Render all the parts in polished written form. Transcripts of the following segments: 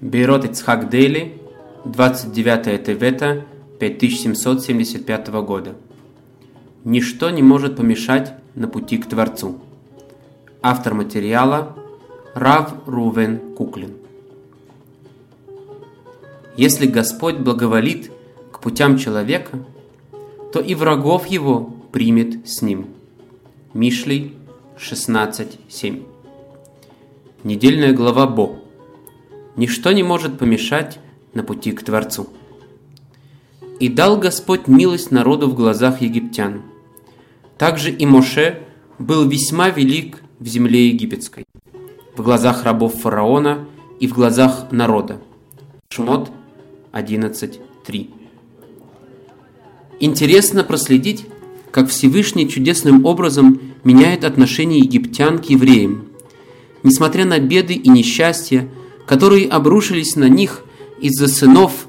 Бейрот Ицхак Дейли, 29 Тевета 5775 года. Ничто не может помешать на пути к Творцу. Автор материала Рав Рувен Куклин. Если Господь благоволит к путям человека, то и врагов его примет с ним. Мишлей 16.7. Недельная глава Бо. Ничто не может помешать на пути к Творцу. И дал Господь милость народу в глазах египтян. Также и Моше был весьма велик в земле египетской, в глазах рабов фараона и в глазах народа. Шмот 11.3. Интересно проследить, как Всевышний чудесным образом меняет отношение египтян к евреям. Несмотря на беды и несчастья, которые обрушились на них из-за сынов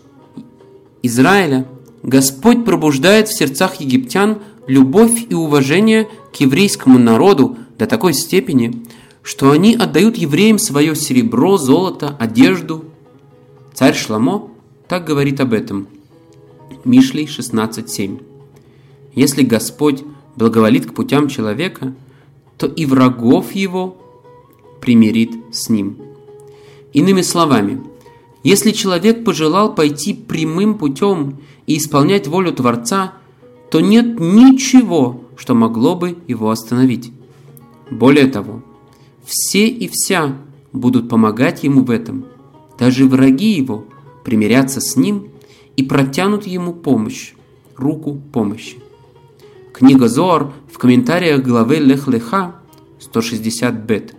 Израиля, Господь пробуждает в сердцах египтян любовь и уважение к еврейскому народу до такой степени, что они отдают евреям свое серебро, золото, одежду. Царь Шломо так говорит об этом. Мишлей 16.7. Если Господь благоволит к путям человека, то и врагов его примирит с ним. Иными словами, если человек пожелал пойти прямым путем и исполнять волю Творца, то нет ничего, что могло бы его остановить. Более того, все и вся будут помогать ему в этом. Даже враги его примирятся с ним и протянут ему помощь, руку помощи. Книга Зоар в комментариях главы Лех Леха 160 бет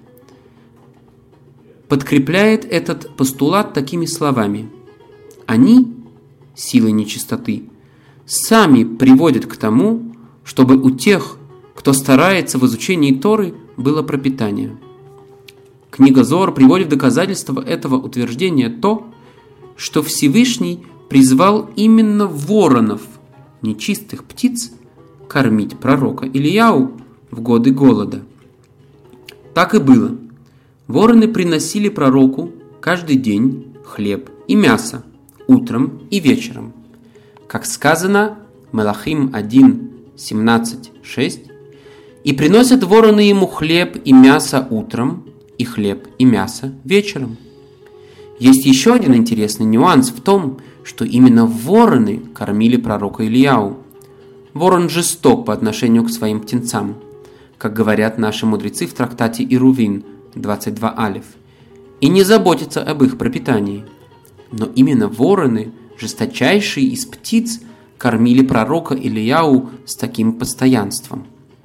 подкрепляет этот постулат такими словами: они, силы нечистоты, сами приводят к тому, чтобы у тех, кто старается в изучении Торы, было пропитание. Книга Зоар приводит в доказательство этого утверждения то, что Всевышний призвал именно воронов, нечистых птиц, кормить пророка Илияу в годы голода. Так и было. Вороны приносили пророку каждый день хлеб и мясо, утром и вечером. Как сказано, Мелахим 1:17-6, и приносят вороны ему хлеб и мясо утром, и хлеб и мясо вечером. Есть еще один интересный нюанс в том, что именно вороны кормили пророка Илияу. Ворон жесток по отношению к своим птенцам, как говорят наши мудрецы в трактате Ирувин 22 алиф, и не заботится об их пропитании. Но именно вороны, жесточайшие из птиц, кормили пророка Илияу с таким постоянством.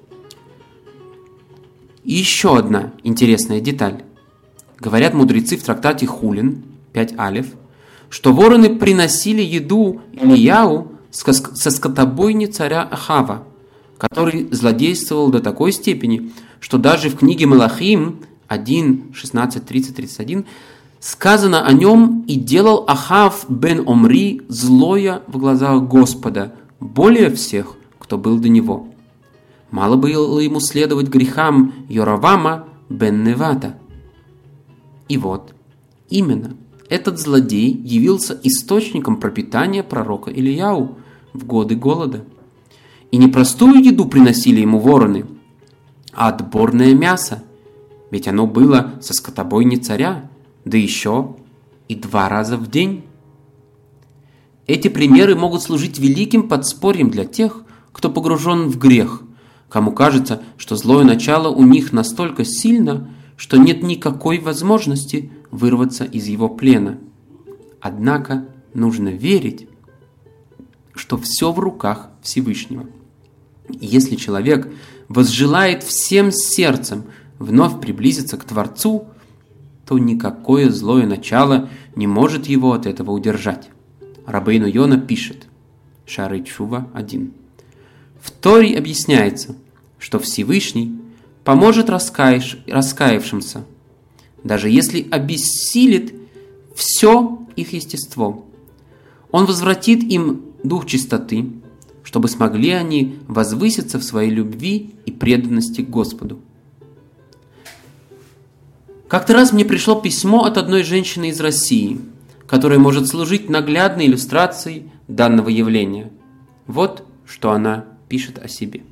И еще одна интересная деталь. Говорят мудрецы в трактате Хулин 5 алиф, что вороны приносили еду Илияу со скотобойни царя Ахава, который злодействовал до такой степени, что даже в книге Мелахим 1:16-30-31 сказано о нем: «И делал Ахав бен Омри злое в глазах Господа, более всех, кто был до него. Мало было ему следовать грехам Йоравама бен Невата». И вот, именно этот злодей явился источником пропитания пророка Илияу в годы голода. И не простую еду приносили ему вороны, а отборное мясо, ведь оно было со скотобойни царя, да еще и 2 раза в день. Эти примеры могут служить великим подспорьем для тех, кто погружен в грех, кому кажется, что злое начало у них настолько сильно, что нет никакой возможности вырваться из его плена. Однако нужно верить, что все в руках Всевышнего. И если человек возжелает всем сердцем вновь приблизиться к Творцу, то никакое злое начало не может его от этого удержать. Рабейну Йона пишет, Шаарей Тшува 1. В Торе объясняется, что Всевышний поможет раскаявшимся, даже если обессилит все их естество. Он возвратит им дух чистоты, чтобы смогли они возвыситься в своей любви и преданности к Господу. Как-то раз мне пришло письмо от одной женщины из России, которая может служить наглядной иллюстрацией данного явления. Вот что она пишет о себе.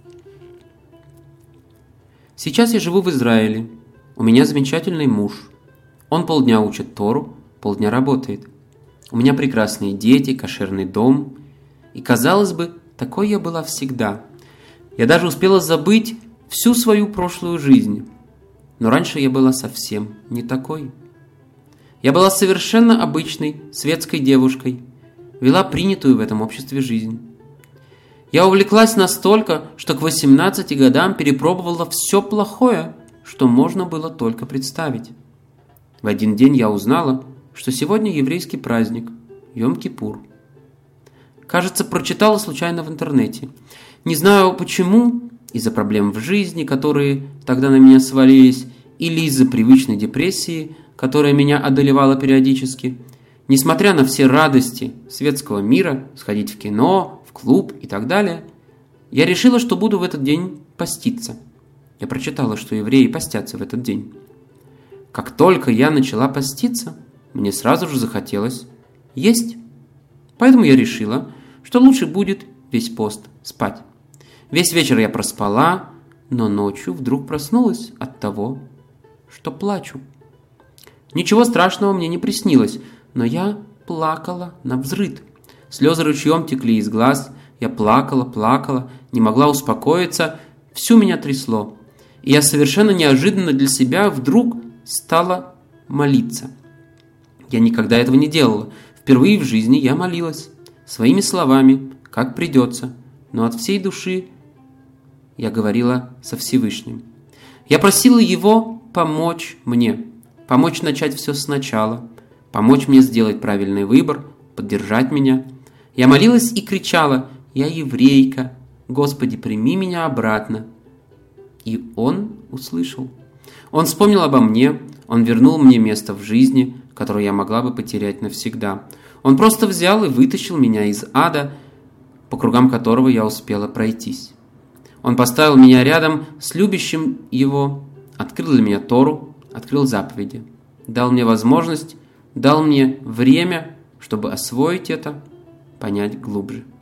Сейчас я живу в Израиле. У меня замечательный муж. Он полдня учит Тору, полдня работает. У меня прекрасные дети, кошерный дом. И, казалось бы, такой я была всегда. Я даже успела забыть всю свою прошлую жизнь. Но раньше я была совсем не такой. Я была совершенно обычной светской девушкой, вела принятую в этом обществе жизнь. Я увлеклась настолько, что к 18 годам перепробовала все плохое, что можно было только представить. В один день я узнала, что сегодня еврейский праздник, Йом-Кипур. Кажется, прочитала случайно в интернете. Не знаю почему, из-за проблем в жизни, которые тогда на меня свалились, или из-за привычной депрессии, которая меня одолевала периодически. Несмотря на все радости светского мира, сходить в кино, в клуб и так далее, я решила, что буду в этот день поститься. Я прочитала, что евреи постятся в этот день. Как только я начала поститься, мне сразу же захотелось есть. Поэтому я решила, что лучше будет весь пост спать. Весь вечер я проспала, но ночью вдруг проснулась от того, что плачу. Ничего страшного мне не приснилось, но я плакала навзрыд. Слезы ручьем текли из глаз, я плакала, не могла успокоиться, всю меня трясло. И я совершенно неожиданно для себя вдруг стала молиться. Я никогда этого не делала. Впервые в жизни я молилась. Своими словами, как придется, но от всей души я говорила со Всевышним. Я просила Его помочь мне, помочь начать все сначала, помочь мне сделать правильный выбор, поддержать меня. Я молилась и кричала: «Я еврейка, Господи, прими меня обратно». И Он услышал. Он вспомнил обо мне, Он вернул мне место в жизни, которое я могла бы потерять навсегда. Он просто взял и вытащил меня из ада, по кругам которого я успела пройтись. Он поставил меня рядом с любящим Его, открыл для меня Тору, открыл заповеди, дал мне возможность, дал мне время, чтобы освоить это, понять глубже.